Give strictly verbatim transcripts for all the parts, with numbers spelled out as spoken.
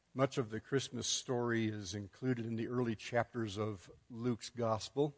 Much of the Christmas story is included in the early chapters of Luke's Gospel.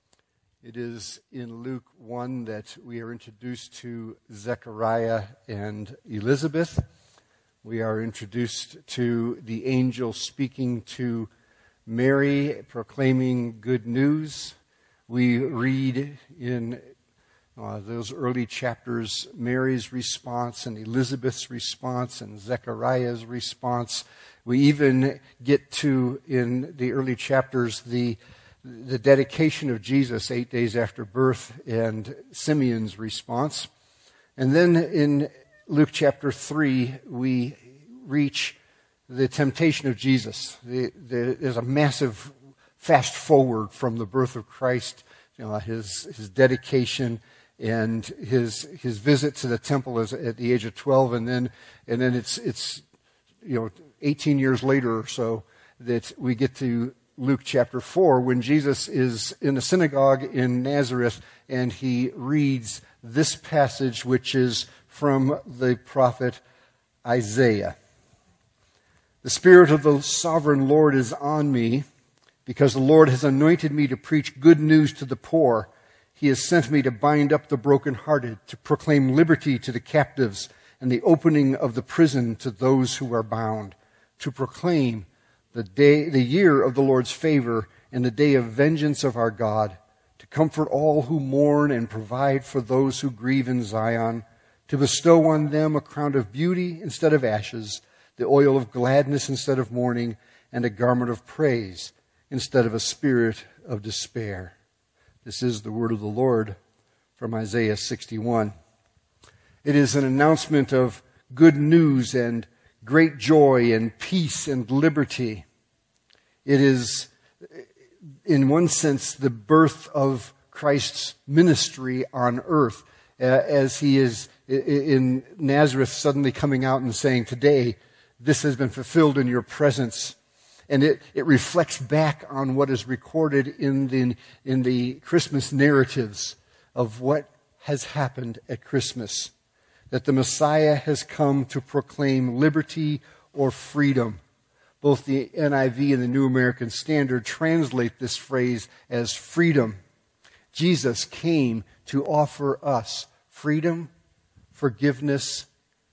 It is in Luke one that we are introduced to Zechariah and Elizabeth. We are introduced to the angel speaking to Mary, proclaiming good news. We read in uh, those early chapters Mary's response and Elizabeth's response and Zechariah's response. We even get to, in the early chapters, the the dedication of Jesus eight days after birth and Simeon's response. And then in Luke chapter three, we reach the temptation of Jesus. The, the, there's a massive fast forward from the birth of Christ, you know, his his dedication and his his visit to the temple as, at the age of twelve, and then and then it's it's you know eighteen years later or so that we get to Luke chapter four, when Jesus is in the synagogue in Nazareth and he reads this passage, which is from the prophet Isaiah. The Spirit of the sovereign Lord is on me, because the Lord has anointed me to preach good news to the poor. He has sent me to bind up the brokenhearted, to proclaim liberty to the captives, and the opening of the prison to those who are bound, to proclaim the day, the year of the Lord's favor and the day of vengeance of our God, to comfort all who mourn and provide for those who grieve in Zion, to bestow on them a crown of beauty instead of ashes, the oil of gladness instead of mourning, and a garment of praise instead of a spirit of despair. This is the word of the Lord from Isaiah sixty-one. It is an announcement of good news and great joy and peace and liberty. It is, in one sense, the birth of Christ's ministry on earth, uh, as he is in Nazareth suddenly coming out and saying, today, this has been fulfilled in your presence. And it, it reflects back on what is recorded in the, in the Christmas narratives of what has happened at Christmas. That the Messiah has come to proclaim liberty or freedom. Both the N I V and the New American Standard translate this phrase as freedom. Jesus came to offer us freedom, forgiveness,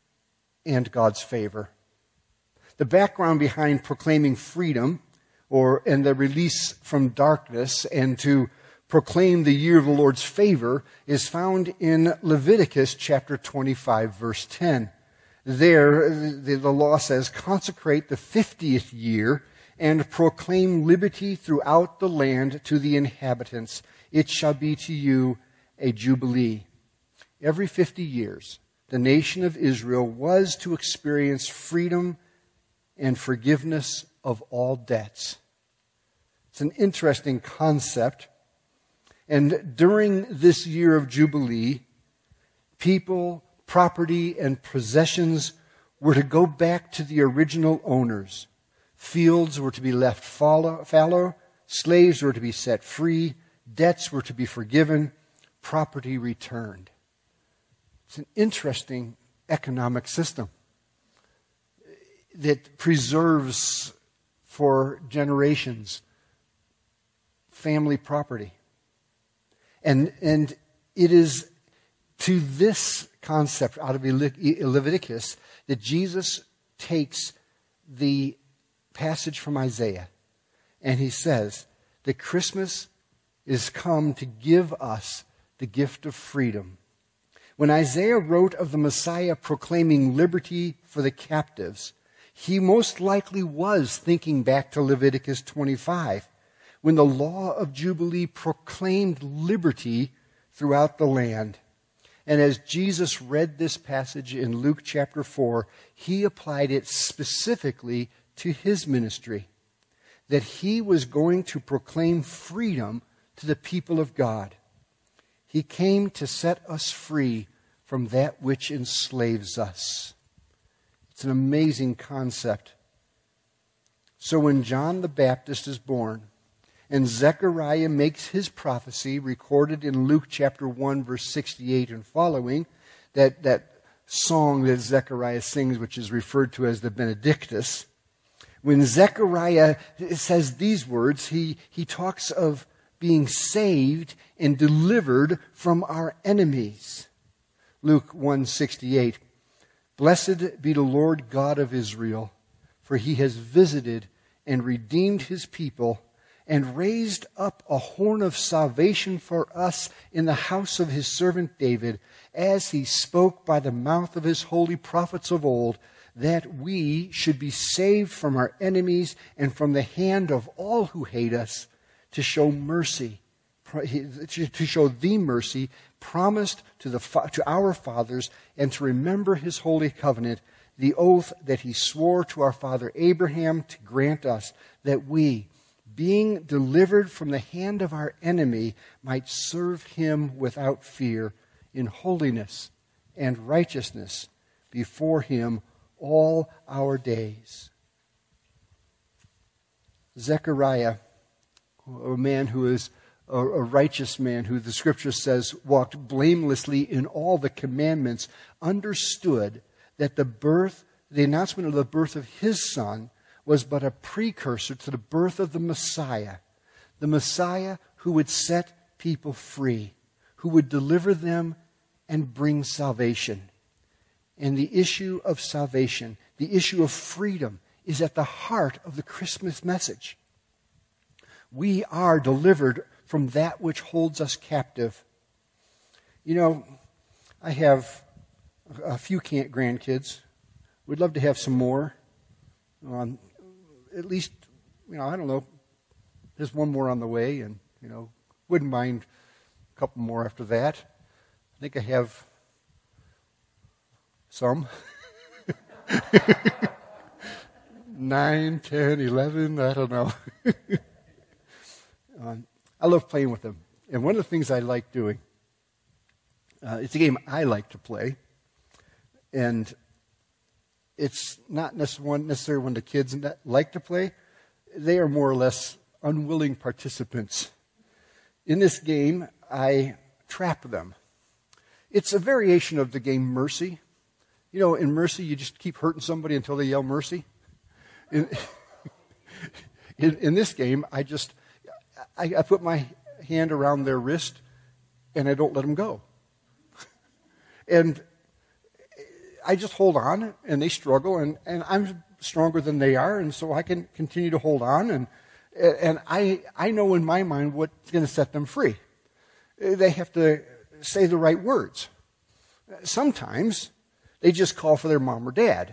and God's favor. The background behind proclaiming freedom or and the release from darkness and to proclaim the year of the Lord's favor is found in Leviticus chapter twenty-five, verse ten. There, the, the law says, consecrate the fiftieth year and proclaim liberty throughout the land to the inhabitants. It shall be to you a jubilee. Every fifty years, the nation of Israel was to experience freedom and forgiveness of all debts. It's an interesting concept. And during this year of Jubilee, people, property, and possessions were to go back to the original owners. Fields were to be left fallow, slaves were to be set free, debts were to be forgiven, property returned. It's an interesting economic system that preserves for generations family property. And, and it is to this concept out of Leviticus that Jesus takes the passage from Isaiah and he says that Christmas is come to give us the gift of freedom. When Isaiah wrote of the Messiah proclaiming liberty for the captives, he most likely was thinking back to Leviticus twenty-five, when the law of Jubilee proclaimed liberty throughout the land. And as Jesus read this passage in Luke chapter four, he applied it specifically to his ministry, that he was going to proclaim freedom to the people of God. He came to set us free from that which enslaves us. It's an amazing concept. So when John the Baptist is born, and Zechariah makes his prophecy recorded in Luke chapter one, verse sixty-eight and following, that, that song that Zechariah sings, which is referred to as the Benedictus. When Zechariah says these words, he, he talks of being saved and delivered from our enemies. Luke one sixty-eight, Blessed be the Lord God of Israel, for he has visited and redeemed his people and raised up a horn of salvation for us in the house of his servant David, as he spoke by the mouth of his holy prophets of old, that we should be saved from our enemies and from the hand of all who hate us, to show mercy, to show the mercy promised to the to our fathers, and to remember his holy covenant, the oath that he swore to our father Abraham to grant us, that we, being delivered from the hand of our enemy, might serve him without fear, in holiness and righteousness before him all our days. Zechariah, a man who is a, a righteous man, who the scripture says walked blamelessly in all the commandments, understood that the birth, the announcement of the birth of his son was but a precursor to the birth of the Messiah, the Messiah who would set people free, who would deliver them and bring salvation. And the issue of salvation, the issue of freedom, is at the heart of the Christmas message. We are delivered from that which holds us captive. You know, I have a few grandkids. We'd love to have some more. Um, at least, you know, I don't know, there's one more on the way, and, you know, wouldn't mind a couple more after that. I think I have some. Nine, ten, eleven, I don't know. um, I love playing with them. And one of the things I like doing, uh, it's a game I like to play, and it's not necessarily when the kids like to play. They are more or less unwilling participants. In this game, I trap them. It's a variation of the game Mercy. You know, in Mercy, you just keep hurting somebody until they yell mercy. In, in, in this game, I just, I, I put my hand around their wrist, and I don't let them go. And I just hold on, and they struggle, and, and I'm stronger than they are, and so I can continue to hold on, and and I I know in my mind what's going to set them free. They have to say the right words. Sometimes they just call for their mom or dad.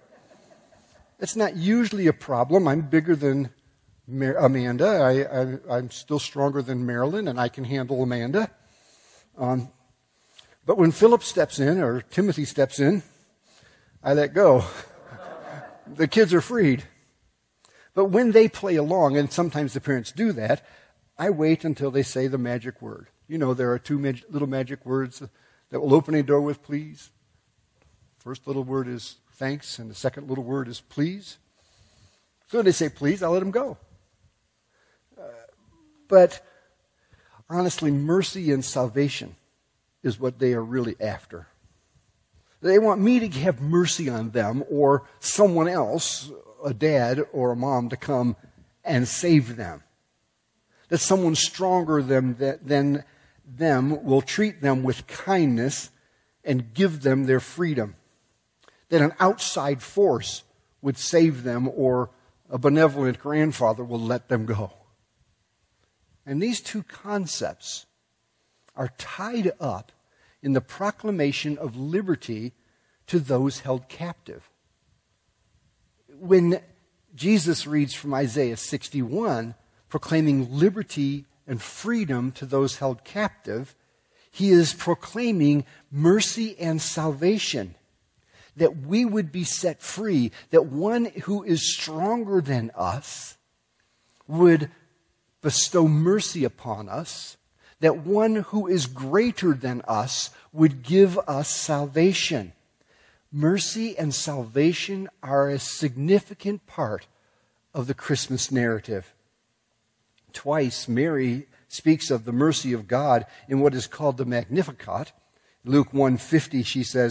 That's not usually a problem. I'm bigger than Mar- Amanda. I, I, I'm still stronger than Marilyn, and I can handle Amanda. Um, but when Philip steps in, or Timothy steps in, I let go. The kids are freed. But when they play along, and sometimes the parents do that, I wait until they say the magic word. You know, there are two mag- little magic words that will open a door with please. First little word is thanks, and the second little word is please. So when they say please, I'll let them go. Uh, but honestly, mercy and salvation is what they are really after. They want me to have mercy on them, or someone else, a dad or a mom, to come and save them. That someone stronger than, than them will treat them with kindness and give them their freedom. That an outside force would save them, or a benevolent grandfather will let them go. And these two concepts are tied up in the proclamation of liberty to those held captive. When Jesus reads from Isaiah sixty-one, proclaiming liberty and freedom to those held captive, he is proclaiming mercy and salvation, that we would be set free, that one who is stronger than us would bestow mercy upon us, that one who is greater than us would give us salvation. Mercy and salvation are a significant part of the Christmas narrative. Twice, Mary speaks of the mercy of God in what is called the Magnificat. Luke one fifty, she says,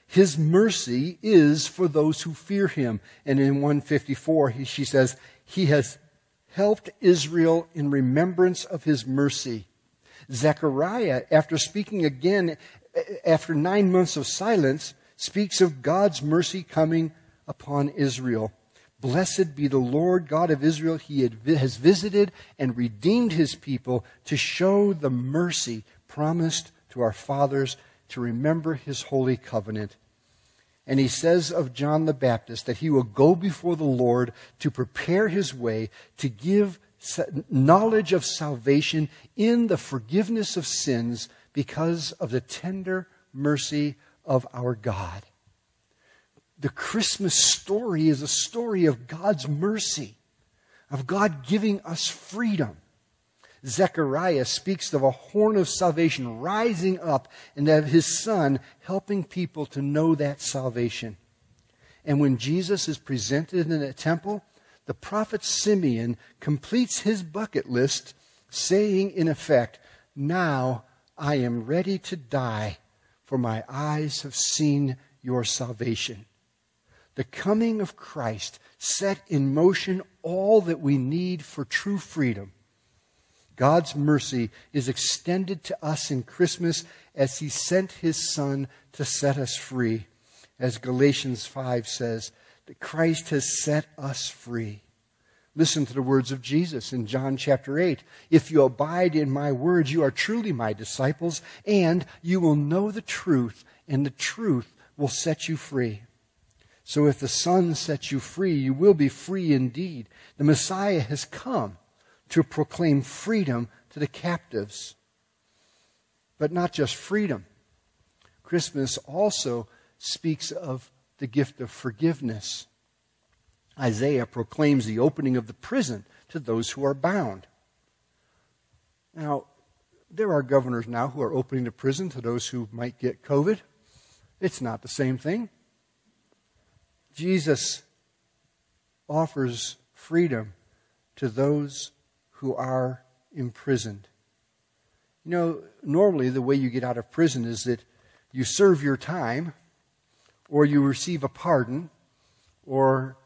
His mercy is for those who fear him. And in one fifty-four, he, she says, he has helped Israel in remembrance of his mercy. Zechariah, after speaking again, after nine months of silence, speaks of God's mercy coming upon Israel. Blessed be the Lord God of Israel. He has visited and redeemed his people to show the mercy promised to our fathers, to remember his holy covenant. And he says of John the Baptist that he will go before the Lord to prepare his way, to give knowledge of salvation in the forgiveness of sins because of the tender mercy of our God. The Christmas story is a story of God's mercy, of God giving us freedom. Zechariah speaks of a horn of salvation rising up and of his Son helping people to know that salvation. And when Jesus is presented in the temple, the prophet Simeon completes his bucket list, saying in effect, "Now I am ready to die, for my eyes have seen your salvation." The coming of Christ set in motion all that we need for true freedom. God's mercy is extended to us in Christmas as he sent his Son to set us free. As Galatians five says, that Christ has set us free. Listen to the words of Jesus in John chapter eight. "If you abide in my words, you are truly my disciples, and you will know the truth, and the truth will set you free." So if the Son sets you free, you will be free indeed. The Messiah has come to proclaim freedom to the captives. But not just freedom. Christmas also speaks of the gift of forgiveness. Isaiah proclaims the opening of the prison to those who are bound. Now, there are governors now who are opening the prison to those who might get COVID. It's not the same thing. Jesus offers freedom to those who are imprisoned. You know, normally the way you get out of prison is that you serve your time, or you receive a pardon, or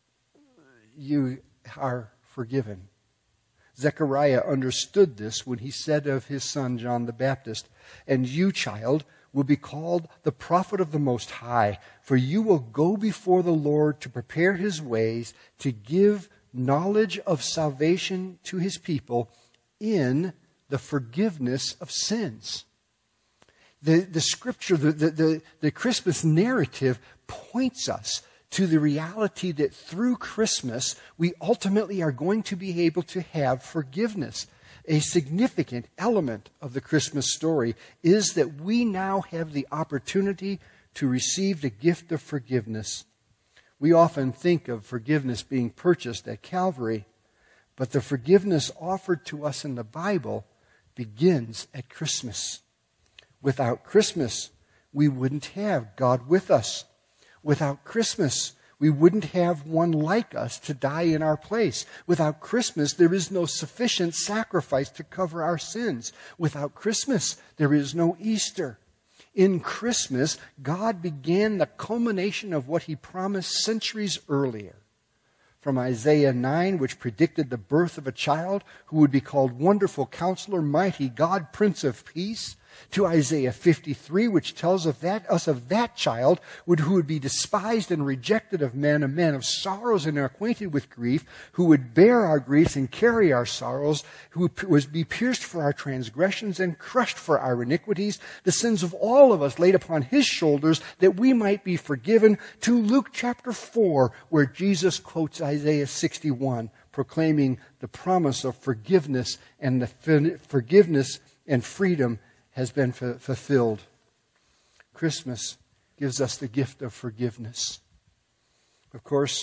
you are forgiven. Zechariah understood this when he said of his son John the Baptist, "And you, child, will be called the prophet of the Most High, for you will go before the Lord to prepare his ways, to give knowledge of salvation to his people in the forgiveness of sins." The, the scripture, the, the, the, the Christmas narrative points us to the reality that through Christmas, we ultimately are going to be able to have forgiveness. A significant element of the Christmas story is that we now have the opportunity to receive the gift of forgiveness. We often think of forgiveness being purchased at Calvary, but the forgiveness offered to us in the Bible begins at Christmas. Without Christmas, we wouldn't have God with us. Without Christmas, we wouldn't have one like us to die in our place. Without Christmas, there is no sufficient sacrifice to cover our sins. Without Christmas, there is no Easter. In Christmas, God began the culmination of what he promised centuries earlier. From Isaiah nine, which predicted the birth of a child who would be called Wonderful Counselor, Mighty God, Prince of Peace, to Isaiah fifty-three, which tells of that, us of that child would, who would be despised and rejected of men, a man of sorrows and acquainted with grief, who would bear our griefs and carry our sorrows, who would be pierced for our transgressions and crushed for our iniquities, the sins of all of us laid upon his shoulders, that we might be forgiven, to Luke chapter four, where Jesus quotes Isaiah sixty-one, proclaiming the promise of forgiveness, and the forgiveness and freedom has been f- fulfilled. Christmas gives us the gift of forgiveness. Of course,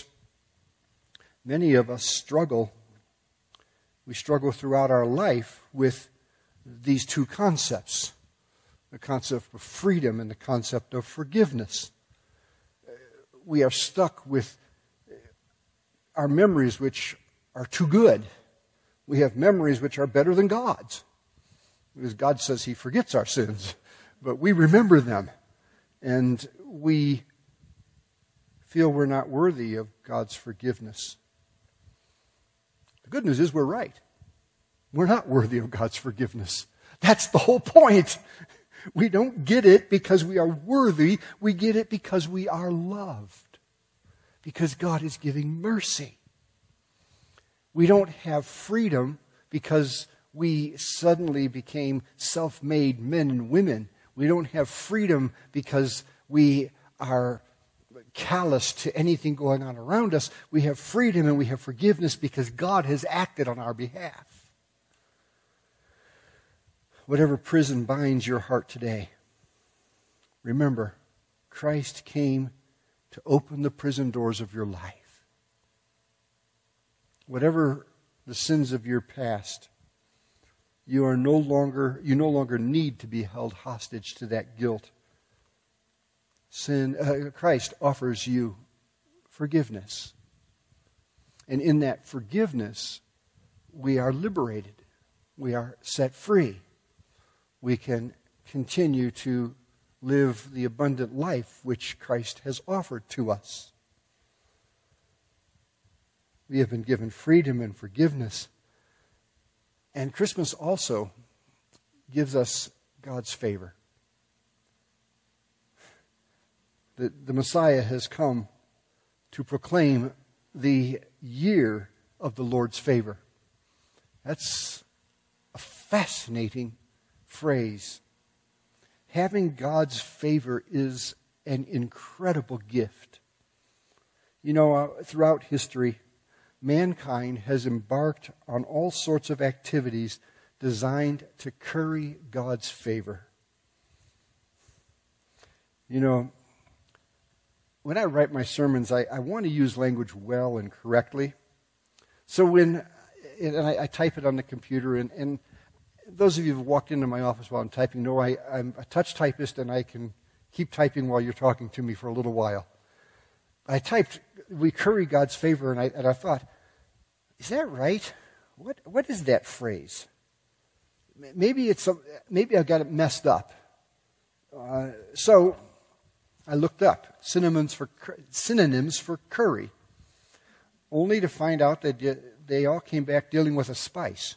many of us struggle. We struggle throughout our life with these two concepts, the concept of freedom and the concept of forgiveness. We are stuck with our memories which are too good. We have memories which are better than God's. Because God says he forgets our sins, but we remember them. and we feel we're not worthy of God's forgiveness. The good news is we're right. We're not worthy of God's forgiveness. That's the whole point. We don't get it because we are worthy. We get it because we are loved. Because God is giving mercy. We don't have freedom because we suddenly became self-made men and women. We don't have freedom because we are callous to anything going on around us. We have freedom and we have forgiveness because God has acted on our behalf. Whatever prison binds your heart today, remember, Christ came to open the prison doors of your life. Whatever the sins of your past, you are no longer, you no longer need to be held hostage to that guilt. Sin, uh, Christ offers you forgiveness. And in that forgiveness, we are liberated. We are set free. We can continue to live the abundant life which Christ has offered to us. We have been given freedom and forgiveness. And Christmas also gives us God's favor. The, the Messiah has come to proclaim the year of the Lord's favor. That's a fascinating phrase. Having God's favor is an incredible gift. You know, uh, throughout history, mankind has embarked on all sorts of activities designed to curry God's favor. You know, when I write my sermons, I, I want to use language well and correctly. So when, and I, I type it on the computer, and, and those of you who have walked into my office while I'm typing know I, I'm a touch typist and I can keep typing while you're talking to me for a little while. I typed, we curry God's favor, and I, and I thought, is that right? What What is that phrase? Maybe it's a, maybe I got it messed up. Uh, so I looked up synonyms for synonyms for curry, only to find out that they all came back dealing with a spice.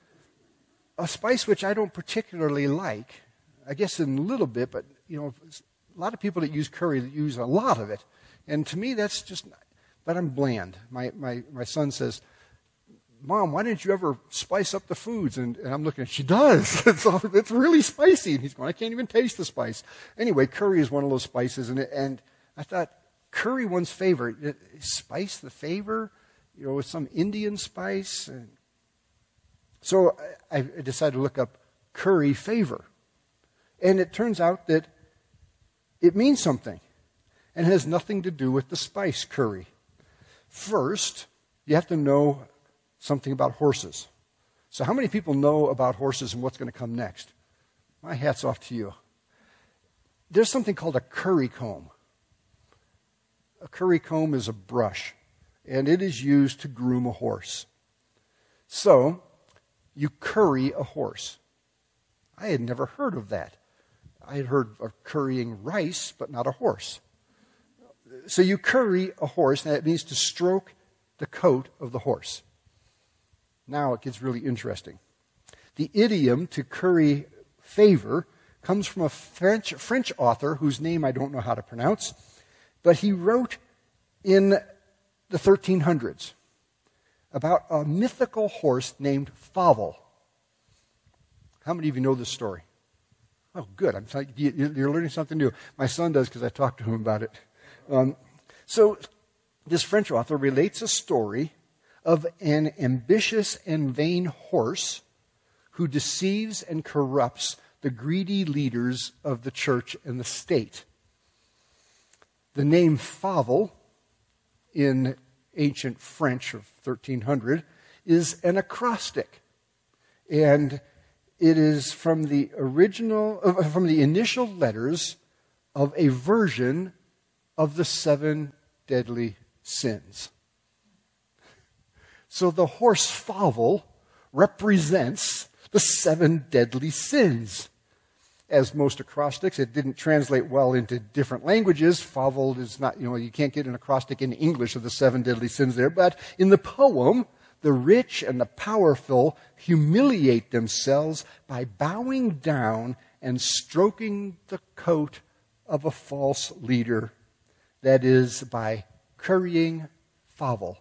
A spice which I don't particularly like, I guess in a little bit, but you know, a lot of people that use curry use a lot of it. And to me, that's just, but I'm bland. My my, my son says, Mom, why didn't you ever spice up the foods? And, and I'm looking, she does. It's, all, it's really spicy. And he's going, I can't even taste the spice. Anyway, curry is one of those spices. And, it, and I thought, curry one's favorite. Spice the favor? You know, with some Indian spice? And so I, I decided to look up curry favor. And it turns out that it means something. And it has nothing to do with the spice curry. First, you have to know something about horses. So how many people know about horses and what's going to come next? My hat's off to you. There's something called a curry comb. A curry comb is a brush, and it is used to groom a horse. So, you curry a horse. I had never heard of that. I had heard of currying rice, but not a horse. So you curry a horse, and that means to stroke the coat of the horse. Now it gets really interesting. The idiom to curry favor comes from a French, French author whose name I don't know how to pronounce, but he wrote in the thirteen hundreds about a mythical horse named Fauvel. How many of you know this story? Oh, good. I'm telling you, you're learning something new. My son does because I talked to him about it. Um, so this French author relates a story of an ambitious and vain horse who deceives and corrupts the greedy leaders of the church and the state. The name Fauvel in ancient French of thirteen hundred is an acrostic, and it is from the original, uh, from the initial letters of a version of the seven deadly sins. So the horse Fauvel represents the seven deadly sins. as most acrostics. It didn't translate well into different languages. Fauvel is not, you know, you can't get an acrostic in English of the seven deadly sins there. But in the poem, the rich and the powerful humiliate themselves by bowing down and stroking the coat of a false leader. That is, by currying fauvel.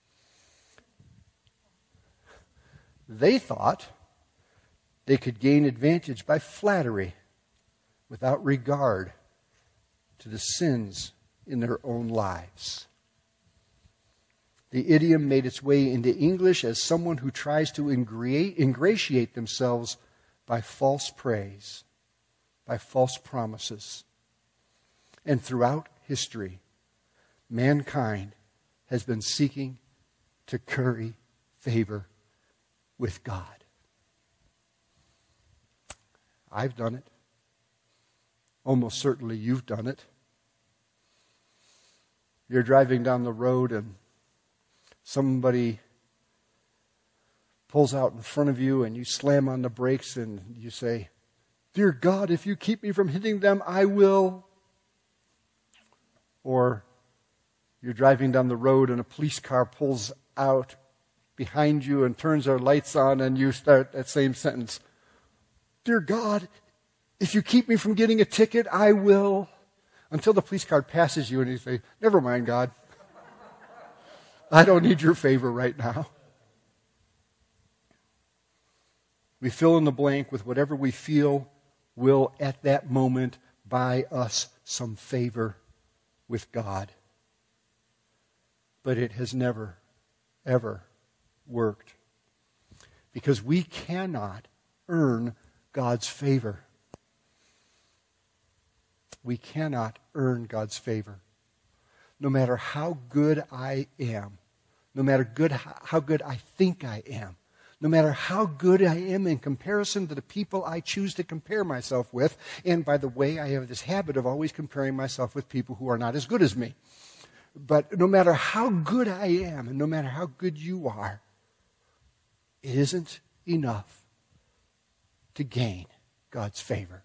They thought they could gain advantage by flattery without regard to the sins in their own lives. The idiom made its way into English as someone who tries to ingra- ingratiate themselves by false praise, by false promises. And throughout history, mankind has been seeking to curry favor with God. I've done it. Almost certainly you've done it. You're driving down the road and somebody pulls out in front of you and you slam on the brakes and you say, "Dear God, if you keep me from hitting them, I will." Or you're driving down the road and a police car pulls out behind you and turns our lights on, and you start that same sentence. "Dear God, if you keep me from getting a ticket, I will." Until the police car passes you and you say, "Never mind, God. I don't need your favor right now." We fill in the blank with whatever we feel will at that moment buy us some favor with God. But it has never, ever worked. Because we cannot earn God's favor. We cannot earn God's favor. No matter how good I am, no matter good how good I think I am, no matter how good I am in comparison to the people I choose to compare myself with, and by the way, I have this habit of always comparing myself with people who are not as good as me. But no matter how good I am, and no matter how good you are, it isn't enough to gain God's favor.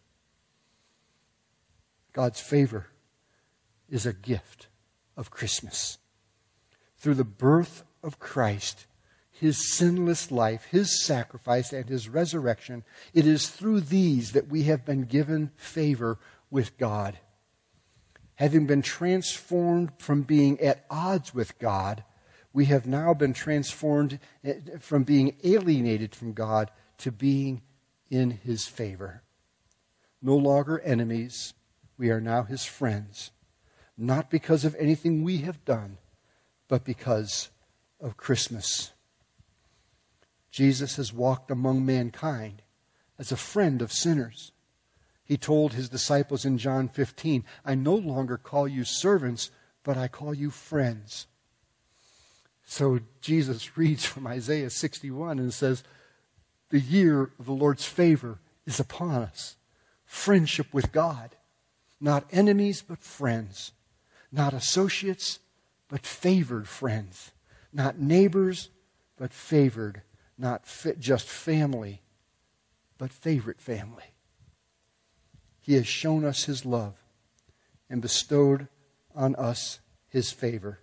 God's favor is a gift of Christmas. Through the birth of Christ, His sinless life, His sacrifice, and His resurrection, it is through these that we have been given favor with God. Having been transformed from being at odds with God, we have now been transformed from being alienated from God to being in His favor. No longer enemies, we are now His friends. Not because of anything we have done, but because of Christmas. Jesus has walked among mankind as a friend of sinners. He told His disciples in John fifteen, "I no longer call you servants, but I call you friends." So Jesus reads from Isaiah sixty-one and says, the year of the Lord's favor is upon us. Friendship with God. Not enemies, but friends. Not associates, but favored friends. Not neighbors, but favored. Not fi- just family, but favorite family. He has shown us His love and bestowed on us His favor.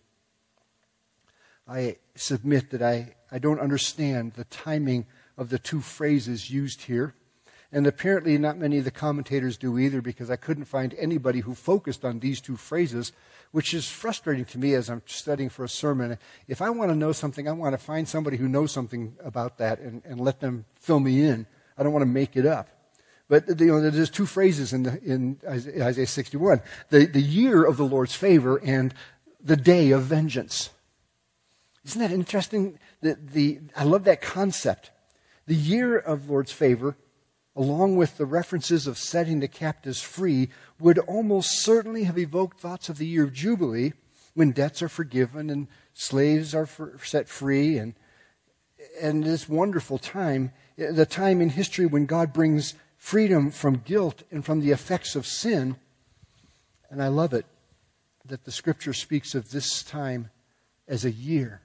I submit that I, I don't understand the timing of the two phrases used here. And apparently not many of the commentators do either, because I couldn't find anybody who focused on these two phrases, which is frustrating to me as I'm studying for a sermon. If I want to know something, I want to find somebody who knows something about that and, and let them fill me in. I don't want to make it up. But you know, there's two phrases in, the, in Isaiah sixty-one. The, the year of the Lord's favor and the day of vengeance. Isn't that interesting? The, the, I love that concept. The year of Lord's favor, along with the references of setting the captives free, would almost certainly have evoked thoughts of the year of Jubilee, when debts are forgiven and slaves are for, set free, and, and this wonderful time, the time in history when God brings freedom from guilt and from the effects of sin. And I love it that the Scripture speaks of this time as a year,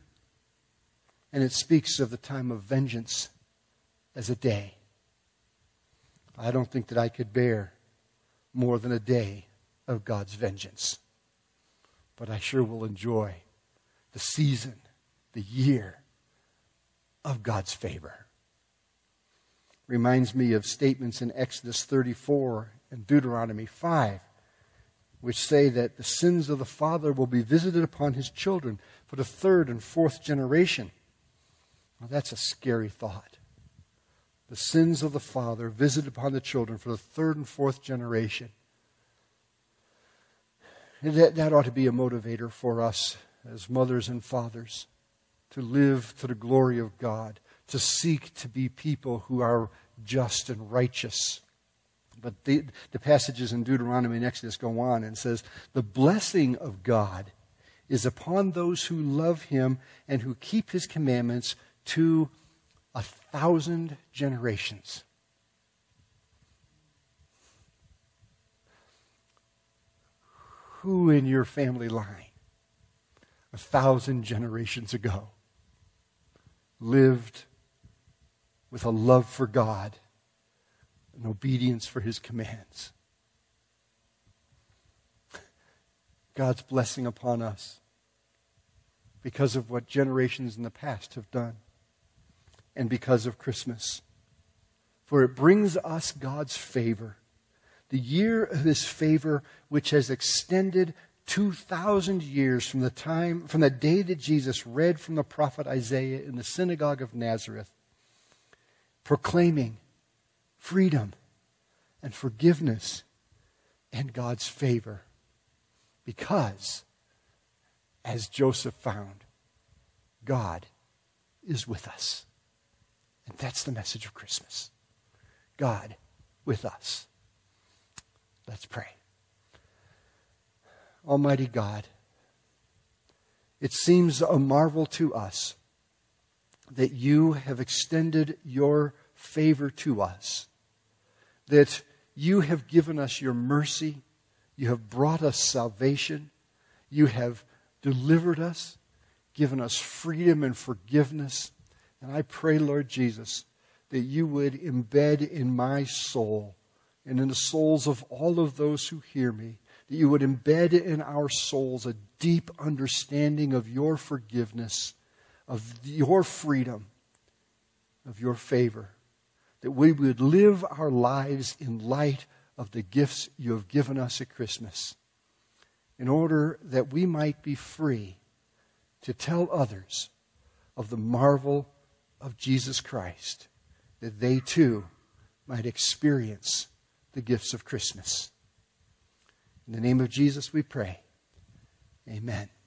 and it speaks of the time of vengeance as a day. I don't think that I could bear more than a day of God's vengeance. But I sure will enjoy the season, the year of God's favor. Reminds me of statements in Exodus thirty-four and Deuteronomy five, which say that the sins of the father will be visited upon his children for the third and fourth generation. Well, that's a scary thought. The sins of the father visited upon the children for the third and fourth generation. And that, that ought to be a motivator for us as mothers and fathers to live to the glory of God, to seek to be people who are just and righteous. But the, the passages in Deuteronomy and Exodus go on and says, the blessing of God is upon those who love him and who keep his commandments to a thousand generations. Who in your family line a thousand generations ago lived with a love for God and obedience for his commands? God's blessing upon us because of what generations in the past have done and because of Christmas. For it brings us God's favor, the year of his favor, which has extended two thousand years from the time, from the day that Jesus read from the prophet Isaiah in the synagogue of Nazareth, proclaiming freedom and forgiveness and God's favor. Because, as Joseph found, God is with us. And that's the message of Christmas. God with us. Let's pray. Almighty God, it seems a marvel to us that you have extended your favor to us, that you have given us your mercy, you have brought us salvation, you have delivered us, given us freedom and forgiveness. And I pray, Lord Jesus, that you would embed in my soul and in the souls of all of those who hear me, that you would embed in our souls a deep understanding of your forgiveness, of your freedom, of your favor, that we would live our lives in light of the gifts you have given us at Christmas, in order that we might be free to tell others of the marvel of Jesus Christ, that they too might experience the gifts of Christmas. In the name of Jesus we pray. Amen.